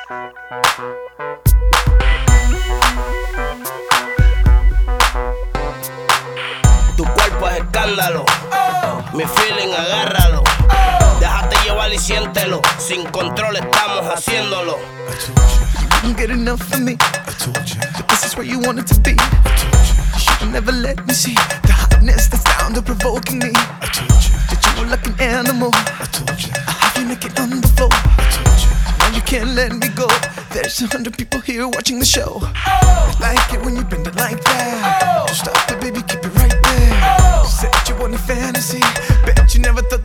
Tu cuerpo es escándalo, mi feeling agárralo. Déjate llevar y siéntelo, sin control estamos haciéndolo. You wouldn't get enough of me. But this is where you wanted to be. You should've never let me see the hotness that's down to provoking me. That you were like an animal. I have you naked on the floor. Now you can't let me go. There's 100 people here watching the show. I like it when you bend it like that. Don't stop it, baby, keep it right there. Said you wanted fantasy. Bet you never thought